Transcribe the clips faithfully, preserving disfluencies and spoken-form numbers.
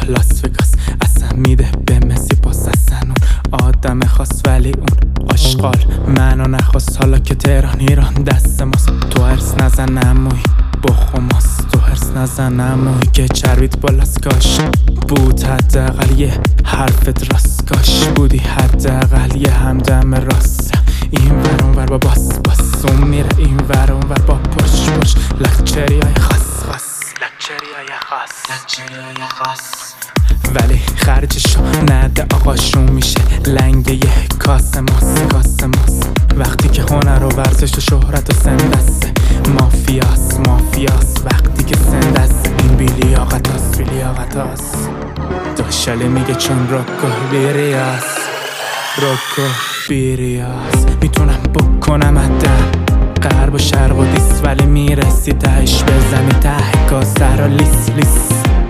لاس وگاس اصلا میده به مسی پاس اصلا اون آدم خاص ولی اون آشغال منو نخواست حالا که تهران ایران دست ماست تو هرس نزن عموی بخوماست تو هرس نزن عموی که چربیت بالاست کاش بود حداقل یه حرفت راست کاش بودی حداقل یه همدم راست این ور اون ور با باس باس اون میره این ور اون ور با پرش پرش لکچری های خاص خاص لکچری های خاص لکچری های خاص ولی خرجشو نده آقاشون میشه لنگ یه کاسه ماس کاسه ماس وقتی که هنر و ورزش و شهرت و سندسته مافیاس مافیاس وقتی که سندست این بیلیاقتاس بیلیاقتاس داشاله میگه چون روکو بیریاس روکو بیریاس میتونم بکنم ادم غرب و شرق و دیس ولی میرسی تهش بزنی ته کاسه رو لیس لیس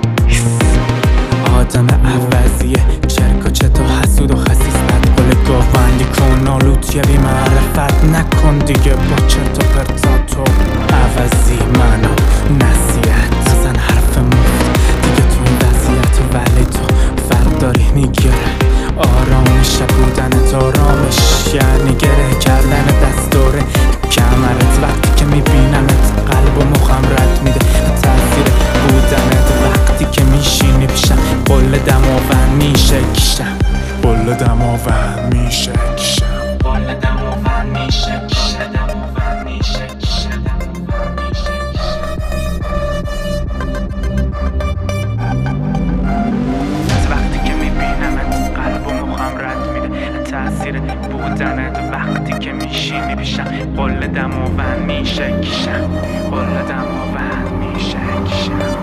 آدم عوضیه چرک و چت و حسود و خسیس بد قل گاوندی کن آلوت یه بی معرفت نکن دیگه با چرت و پرتاتو عوضی منو نصیحت نزن حرف مفت دیگه تو این وضعیت ولی تو فرق داری میگیره آرامش بودنت آرامش یعنی گره کردن دستوره کمرت وقتی که میبینمت قلب و مخم رد میده تاثیر بودنت وقتی که میشینی پیشم قل دماوند میشه کشم قل دماوند میشه کشم قل دماوند میشه کشم دماوند میشه کشم دماوند میشه کشم وقتی که میبینمت قلب و مخم رد میده تاثیر بودنت وقتی که میشینی پیشم قل دماوند میشه کشم قل دماوند میشه کشم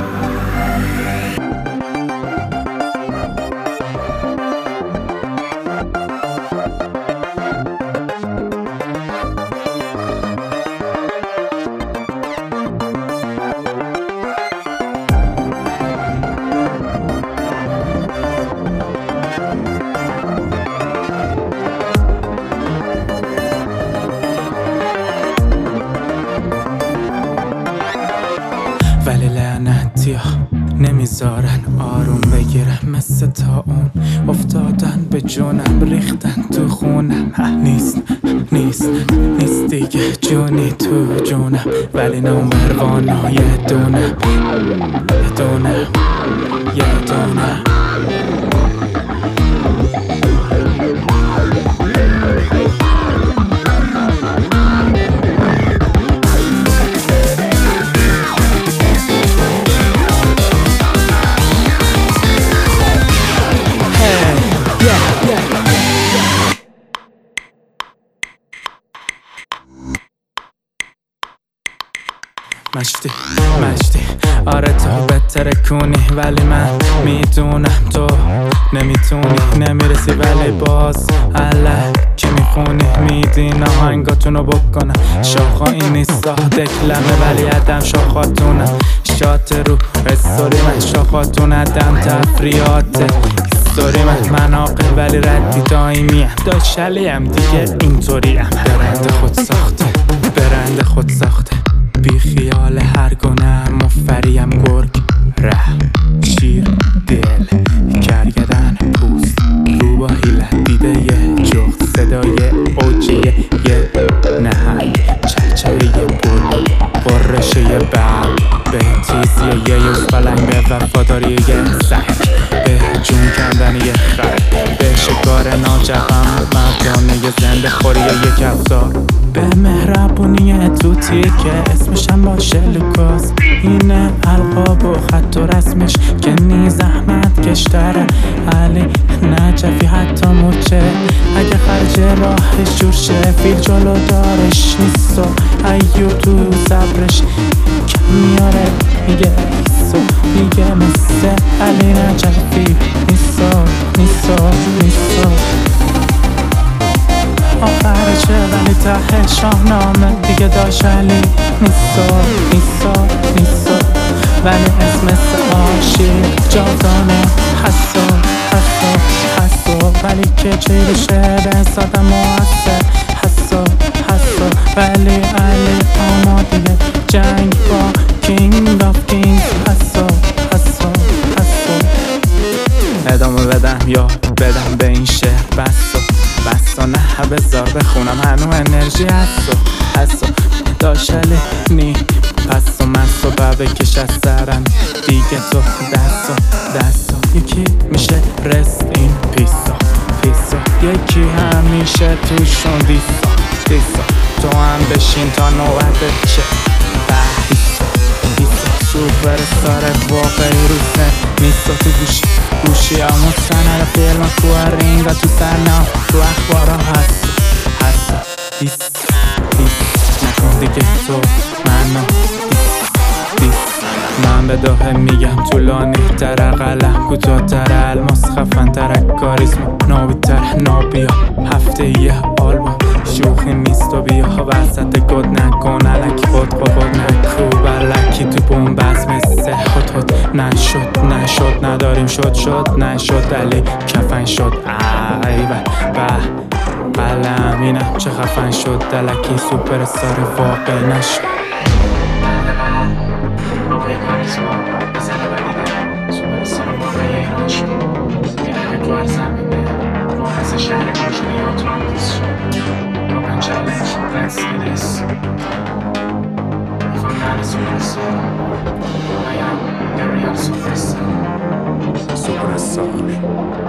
ولی لعنتی ها نمیذارن آروم بگیرم مثل تا اون افتادن به جونم ریختن تو خونم نیست نیست نیست دیگه جونی تو جونم ولی نمبر وانا یه دونم یه دونم یه دونم مشتی مشتی آره تو بهتره کنی ولی من میدونم تو نمیتونی نمیرسی ولی باز علا که میخونی میدین آهنگاتونو بکنم شاخا این نیست ساده کلمه ولی عدم شاخاتونم شات رو استوری من شاخاتون عدم تفریاته استوری من مناقل ولی ردی دایمی هم داشلی هم دیگه اینطوری هم برند خود ساخته برند خود ساخته بی خیال هر گونه مفریم گرگ ره شیر دل کرگدن پوست رو با حیلت دیده یه جغد صدای اوجیه یه نهنگ چهچهه یه بول قرشه یه بل به تیزیه یه یوز پلنگ به وفاداری یه سنگ به جون کندن یه خر به شکار ناجقم مردانه یه زنده خوری یه کفتار به مهربونی توتی که اسمشم باشه لوکاس اینه القاب و خط و رسمش که نی زحمت کشتره علی نجفی حتی موچه اگه خرج راهش جور شه فیل جلو دارش نیست و ایو تو صبرش کم میاره میگه ایسو میگه مثل علی نجفی نیسا نیسا نیسا آخرشه ولی ته شاهنامه دیگه داشت علی نیسا نیسا نیسا ولی اسم عاشق جاودانه حسا حسا حسا ولی که چی بشه به حساب موثر حسا حسا ولی علی آماده جنگ با کینگ آف کینگ حسا حسا حسا بدم یا بدم به این شهر بسا بسا نه بذار بخونم هنو انرژی هستو هستو داشلی نی پسو مسو با بکش از سرم دیگه تو دستو دستو یکی میشه رست این پیسا پیسا یکی همیشه توشون دیسا دیسا تو هم بشین تا نوبت چه بحیسا دیسا سوپر استاره واقعی روسه نیستا تو گوشی گوشی همون سنه فیلم تو رینگا تو سرنا تو اخبارا هست هست دیس دیس نکن دیگه تو منو دیس دیس من به داخل میگم طولانی تر قلم کوتاه تر الماس خفن تر کاریسما نابی تر نابیا هفته یه آلبوم شوخی نیست و بیا وسط گد نکن علکی خود خود خود نکو بلکی تو بوم بس مثل خود خود نشد نشد نداریم شد شد نشد علی کفن شد ای به به قلم اینم چه خفن شد دلکی سوپر استار واقعی نشد Let's do this. If I'm not a superstar, I am a real superstar. Superstar.